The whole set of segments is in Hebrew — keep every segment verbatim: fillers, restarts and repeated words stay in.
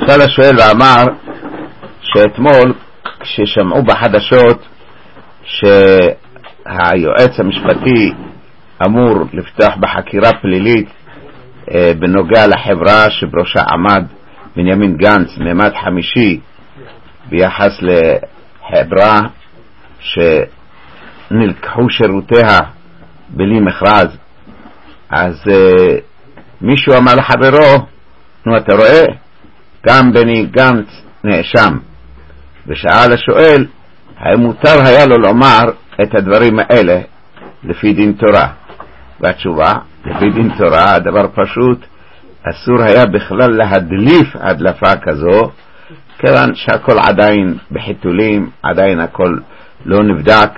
שאל השואל ואמר שאתמול כששמעו בחדשות שהיועץ המשפטי אמור לפתוח בחקירה פלילית בנוגע לחברה שבראשה עמד בנימין גנץ ממד חמישי ביחס לחברה שנלקחו שירותיה בלי מכרז, אז מישהו אמר לחברו, נו אתה רואה, גם בני גנץ נאשם, ושאל השואל האם מותר היה לו לומר את הדברים האלה לפי דין תורה, והתשובה לפי דין תורה הדבר פשוט, אסור היה בכלל להדליף הדלפה כזו, כיוון שהכל עדיין בחיתולים, עדיין הכל לא נבדק,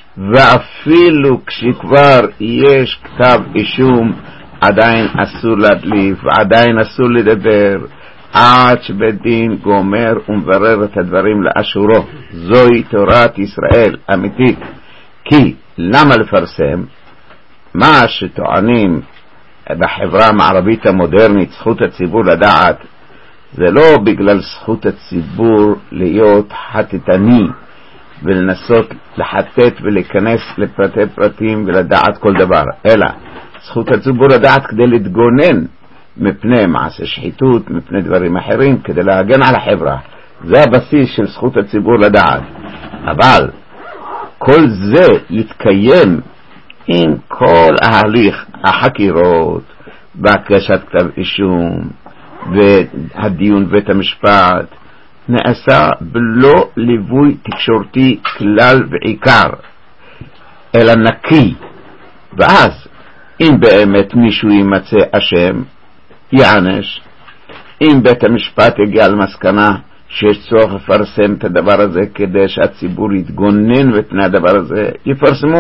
ואפילו כשכבר יש כתב אישום עדיין אסור להדליף, עדיין אסור לדבר עד שבית דין גומר ומברר את הדברים לאשורו. זוהי תורת ישראל אמיתית. כי למה לפרסם? מה שטוענים בחברה המערבית המודרנית זכות הציבור לדעת, זה לא בגלל זכות הציבור להיות חטטני ולנסות לחטט ולהיכנס לפרטי פרטים ולדעת כל דבר, אלא זכות הציבור לדעת כדי להתגונן מפני מעשה שחיתות, מפני דברים אחרים, כדי להגן על החברה. זה הבסיס של זכות הציבור לדעת. אבל כל זה יתקיים עם כל ההליך, החקירות, בהגשת כתב אישום והדיון בית המשפט, נעשה בלא ליווי תקשורתי כלל ועיקר, אלא נקי. ואז אם באמת מישהו יימצא אשם, יענש. אם בית המשפט יגיע למסקנה שיש צורך לפרסם את הדבר הזה כדי שהציבור יתגונן מפני הדבר הזה, יפרסמו.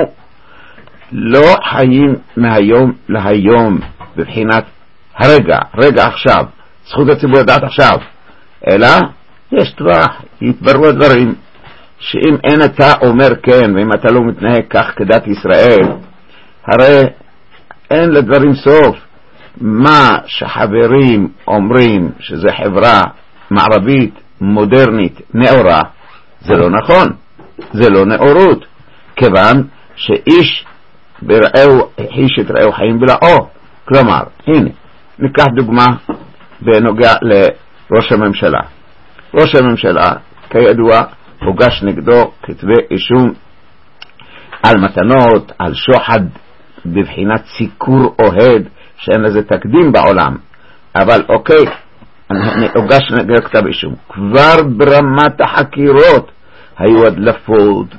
לא חיים מהיום להיום בבחינת הרגע, רגע עכשיו, זכות הציבור לדעת עכשיו, אלא יש טווח, יתברו הדברים, שאם אין אתה אומר כן, ואם אתה לא מתנהג כך כדת ישראל, הרי אין לדברים סוף. מה שחברים אומרים שזה חברה מערבית מודרנית נאורה, זה לא נכון, זה לא נאורות, כיוון שאיש ברעהו, איש את רעהו חיים בלעו. כלומר, הנה, ניקח דוגמה בנוגע לראש הממשלה. ראש הממשלה, כידוע, הוגש נגדו כתבי אישום על מתנות, על שוחד בבחינת סיקור אוהד, שאין לזה תקדים בעולם. אבל אוקיי, הוגש נגדו כתב אישום. כבר ברמת החקירות היו הדלפות,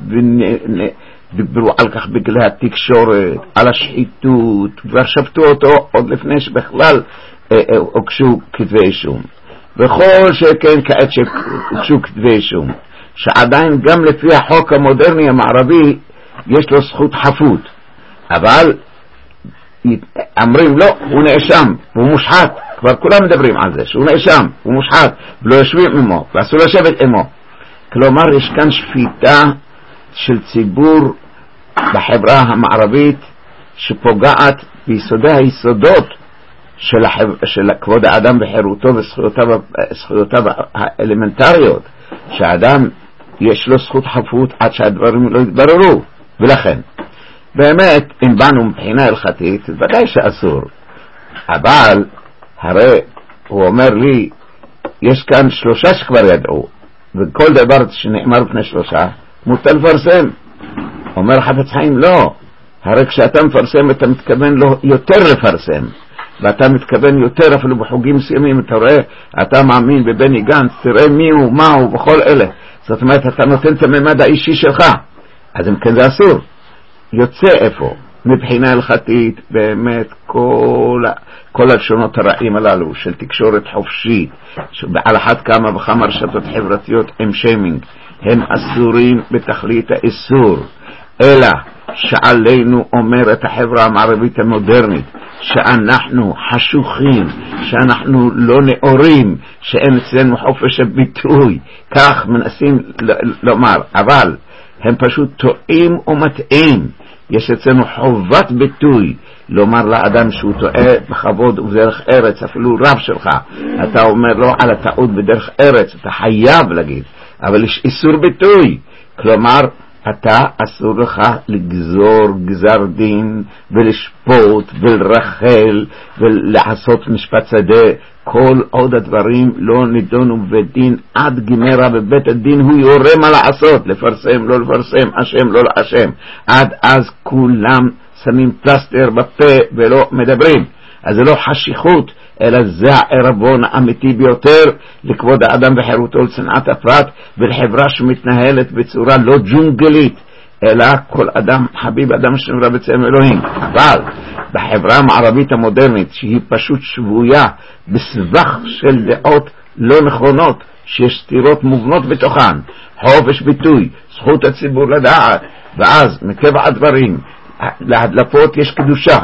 ודיברו על כך בגלי התקשורת, על השחיתות, ושפטו אותו עוד לפני שבכלל הוגשו כתבי אישום. וכל שכן כעת שהוגשו כתבי אישום, שעדיין גם לפי החוק המודרני המערבי יש לו זכות חפות, אבל אמרים לא, הוא נאשם, הוא מושחת. כבר כולם מדברים על זה שהוא נאשם, הוא מושחת, ולא יושבים עמו ואסור לשבת עמו. כלומר יש כאן שפיטה של ציבור בחברה המערבית שפוגעת ביסודי היסודות של, החב... של כבוד האדם וחירותו וזכויותיו זכויותיו האלמנטריות, שהאדם יש לו זכות חפות עד שהדברים לא יתבררו. ולכן באמת אם באנו מבחינה הלכתית ודאי שאסור, אבל הרי הוא אומר לי יש כאן שלושה שכבר ידעו, וכל דבר שנאמר בפני שלושה מותר לפרסם. אומר חפץ חיים לא, הרי כשאתה מפרסם אתה מתכוון לו יותר לפרסם, ואתה מתכוון יותר אפילו בחוגים מסוימים. אתה רואה, אתה מאמין בבני גנץ, תראה מי הוא, מה הוא, בכל אלה. זאת אומרת, אתה נותן את הממד האישי שלך, אז אם כן זה אסור. יוצא איפה? מבחינה הלכתית, באמת כל, כל הלשונות הרעים הללו של תקשורת חופשית, על אחת כמה וכמה רשתות חברתיות עם שיימינג, הם אסורים בתכלית האיסור. אלא שעלינו אומרת החברה המערבית המודרנית שאנחנו חשוכים, שאנחנו לא נאורים, שאין אצלנו חופש הביטוי, כך מנסים לומר, אבל הם פשוט טועים ומטעים, יש אצלנו חובת ביטוי לומר לאדם שהוא טועה בכבוד ובדרך ארץ, אפילו רב שלך אתה אומר לו על הטעות בדרך ארץ, אתה חייב להגיד, אבל יש איסור ביטוי, כלומר אתה אסור לך לגזור גזר דין ולשפוט ולרחל ולעשות משפט שדה. כל עוד הדברים לא נידונו בבית דין עד גמרה בבית הדין, הוא יורה מה לעשות, לפרסם לא לפרסם, אשם לא לאשם. עד אז כולם שמים פלסטר בפה ולא מדברים. אז זה לא חשיכות, אלא זה הערבון האמיתי ביותר לכבוד האדם וחירותו, לצנעת הפרט ולחברה שמתנהלת בצורה לא ג'ונגלית, אלא כל אדם חביב אדם שנברא בצלם אלוהים. אבל בחברה המערבית המודרנית, שהיא פשוט שבויה בסבך של דעות לא נכונות, שיש סתירות מובנות בתוכן, חופש ביטוי, זכות הציבור לדעת, ואז מקבע הדברים להדלפות יש קדושה,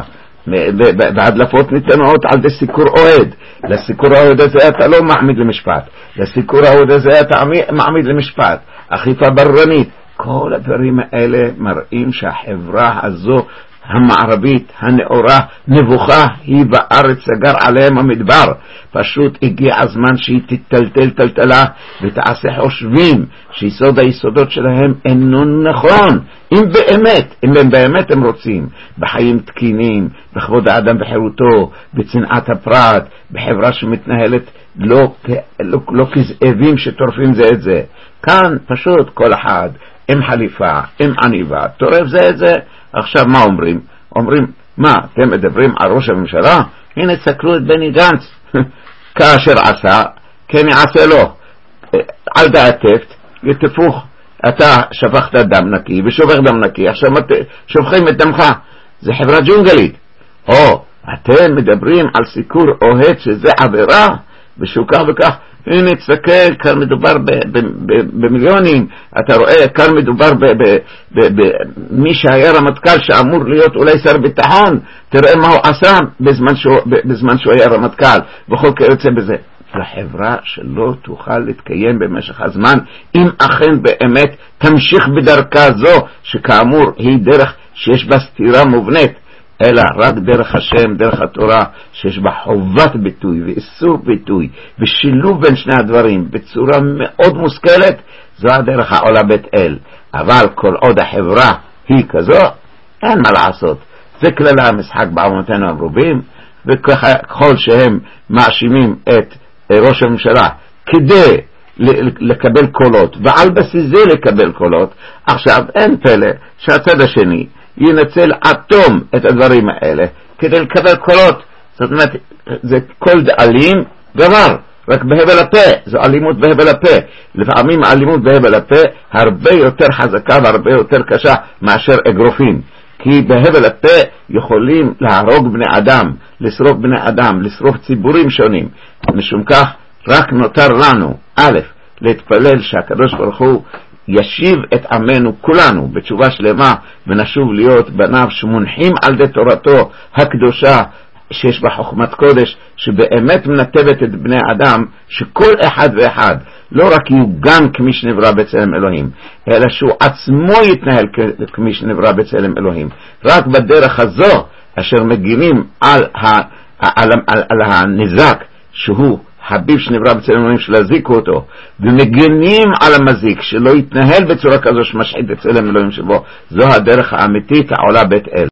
בהדלפות ניתנות על די סיקור אוהד. לסיקור האוהד הזה אתה לא מעמיד למשפט, לסיקור האוהד הזה אתה מעמיד למשפט, אכיפה בררנית. כל הדברים האלה מראים שהחברה הזו המערבית הנאורה נבוכה, היא בארץ סגר עליהם המדבר. פשוט הגיע הזמן שהיא תטלטל טלטלה ותעשה חושבים שיסוד היסודות שלהם אינו נכון. אם באמת, אם הם באמת הם רוצים בחיים תקינים, בכבוד האדם וחירותו, בצנעת הפרט, בחברה שמתנהלת לא, לא, לא כזאבים שטורפים זה את זה. כאן פשוט כל אחד עם חליפה, עם עניבה, טורף זה את זה. עכשיו מה אומרים? אומרים, מה, אתם מדברים על ראש הממשלה? הנה תסתכלו את בני גנץ, כאשר עשה, כן יעשה לו. על דעתך, יתפוך, אתה שפכת דם נקי ושופך דם נקי, עכשיו שופכים את דמך. זה חברה ג'ונגלית. או, אתם מדברים על סיקור אוהד שזה עבירה, ושהוא כך וכך. הנה תסתכל, כאן מדובר במיליונים, אתה רואה, כאן מדובר במי שהיה רמטכ"ל שאמור להיות אולי שר ביטחון, תראה מה הוא עשה בזמן שהוא, בזמן שהוא היה רמטכ"ל, וכל כיוצא בזה. לחברה שלא תוכל להתקיים במשך הזמן, אם אכן באמת תמשיך בדרכה זו, שכאמור היא דרך שיש בה סתירה מובנית, אלא רק דרך השם, דרך התורה, שיש בה חובת ביטוי ואיסור ביטוי ושילוב בין שני הדברים בצורה מאוד מושכלת, זו הדרך העולה בית אל. אבל כל עוד החברה היא כזו, אין מה לעשות. זה כלל המשחק בעוונותינו המרובים, וככל שהם מאשימים את ראש הממשלה כדי לקבל קולות, ועל בסיס זה לקבל קולות, עכשיו אין פלא שהצד השני ינצל אטום את הדברים האלה כדי לקבל קולות. זאת אומרת, זה כל דאלים גבר, רק בהבל הפה, זו אלימות בהבל הפה. לפעמים האלימות בהבל הפה הרבה יותר חזקה והרבה יותר קשה מאשר אגרופים, כי בהבל הפה יכולים להרוג בני אדם, לשרוף בני אדם, לשרוף ציבורים שונים. משום כך רק נותר לנו א', להתפלל שהקדוש ברוך הוא ישיב את עמנו כולנו בתשובה שלמה, ונשוב להיות בניו שמונחים על די תורתו הקדושה, שיש בה חוכמת קודש שבאמת מנתבת את בני אדם, שכל אחד ואחד לא רק יוגן כמי שנברא בצלם אלוהים, אלא שהוא עצמו יתנהל כמי שנברא בצלם אלוהים. רק בדרך הזו אשר מגינים על, ה, על, על, על הנזק שהוא חביב שנברא בצלם אלוהים שלהזיקו אותו, ומגנים על המזיק שלא יתנהל בצורה כזו שמשחית בצלם אלוהים שבו, זו הדרך האמיתית העולה בית אל.